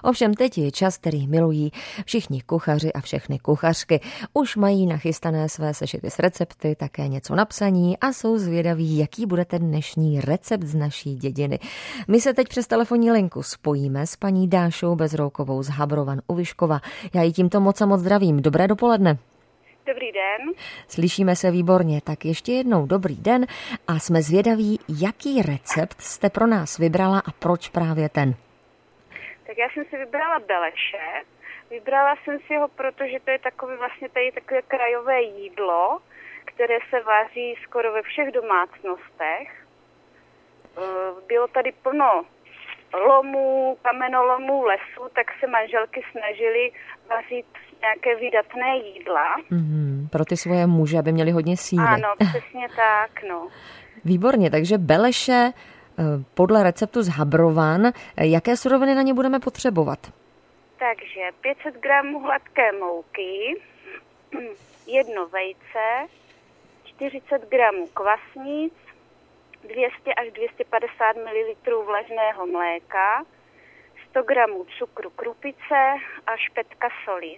Ovšem teď je čas, který milují všichni kuchaři a všechny kuchařky. Už mají nachystané své sešity s recepty, také něco napsaní a jsou zvědaví, jaký bude ten dnešní recept z naší dědiny. My se teď přes telefonní linku spojíme s paní Dášou Bezroukovou z Habrovan u Vyškova. Já ji tímto moc a moc zdravím. Dobré dopoledne. Dobrý den. Slyšíme se výborně, tak ještě jednou dobrý den a jsme zvědaví, jaký recept jste pro nás vybrala a proč právě ten. Tak já jsem si vybrala beleše. Vybrala jsem si ho, protože to je takové takové krajové jídlo, které se vaří skoro ve všech domácnostech. Bylo tady plno lomů, kamenolomů, lesů, tak se manželky snažily vařit nějaké vydatné jídla. Pro ty svoje muže, aby měli hodně síly. Ano, přesně tak, no. Výborně, takže beleše podle receptu z Habrovan. Jaké suroviny na ně budeme potřebovat? Takže 500 gramů hladké mouky, 1 vejce, 40 gramů kvasnic, 200 až 250 ml vlažného mléka, 100 gramů cukru krupice a špetka soli.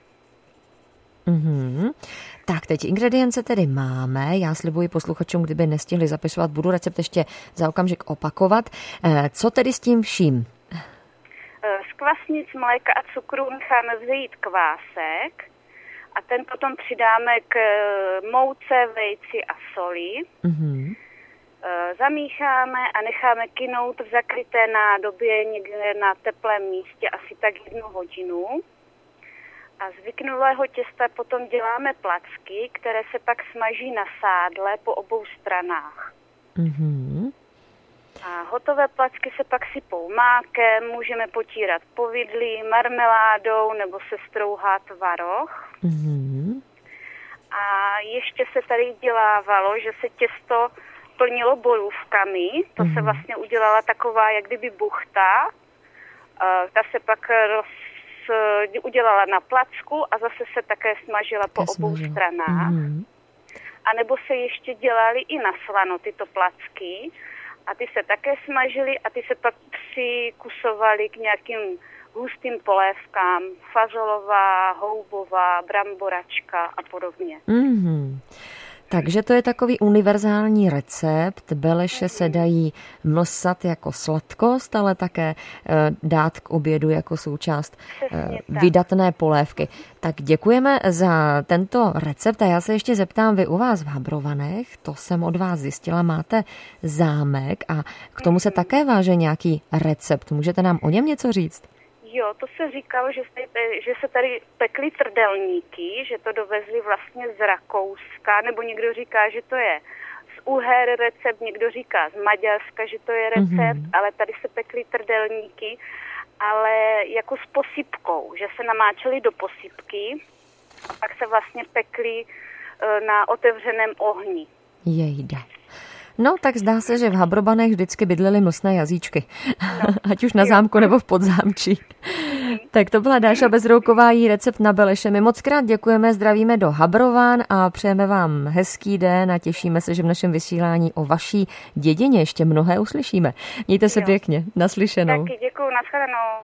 Tak teď ingredience tedy máme. Já slibuji posluchačům, kdyby nestihli zapisovat, budu recept ještě za okamžik opakovat. Co tedy s tím vším? Z kvasnic, mléka a cukru necháme vzejít kvásek a ten potom přidáme k mouce, vejci a soli. Zamícháme a necháme kynout v zakryté nádobě někde na teplém místě asi tak 1 hodinu. A z vyknulého těsta potom děláme placky, které se pak smaží na sádle po obou stranách. A hotové placky se pak sypou mákem, můžeme potírat povidlí, marmeládou nebo se strouhá tvaroh. A ještě se tady dělávalo, že se těsto plnilo borůvkami. To se vlastně udělala taková jak kdyby buchta. Ta se pak udělala na placku a zase se také smažila po obou stranách. A nebo se ještě dělaly i na slano tyto placky a ty se také smažily a ty se pak přikusovaly k nějakým hustým polévkám. Fazolová, houbová, bramboračka a podobně. Takže to je takový univerzální recept. Beleše se dají mlsat jako sladkost, ale také dát k obědu jako součást vydatné polévky. Tak děkujeme za tento recept a já se ještě zeptám, vy u vás v Habrovanech, to jsem od vás zjistila, máte zámek a k tomu se také váže nějaký recept. Můžete nám o něm něco říct? Jo, to se říkalo, že se tady pekly trdelníky, že to dovezli vlastně z Rakouska, nebo někdo říká, že to je z Uher recept, někdo říká z Maďarska, že to je recept, ale tady se pekly trdelníky, ale jako s posypkou, že se namáčely do posypky a pak se vlastně pekly na otevřeném ohni. Jejda. No, tak zdá se, že v Habrobanech vždycky bydlely mlsné jazyčky. Ať už na zámku nebo v Podzámčí. Tak to byla Dáša Bezrouková, jí recept na beleše. My moc krát děkujeme, zdravíme do Habrovan a přejeme vám hezký den a těšíme se, že v našem vysílání o vaší dědině ještě mnohé uslyšíme. Mějte se pěkně. Naslyšenou. Taky děkuju, nashledanou.